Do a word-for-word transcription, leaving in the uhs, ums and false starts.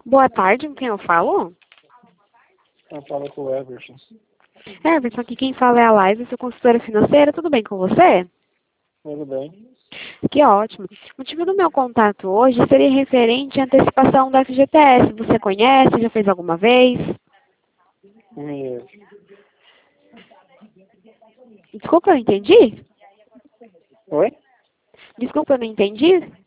Boa tarde, com quem eu falo? Eu falo com o Everton. Everton, aqui quem fala é a Liza, sou consultora financeira, tudo bem com você? Tudo bem? Que ótimo. O motivo do meu contato hoje seria referente à antecipação do F G T S. Você conhece? Já fez alguma vez? Conheço. Desculpa, eu não entendi? Oi? Desculpa, eu não entendi?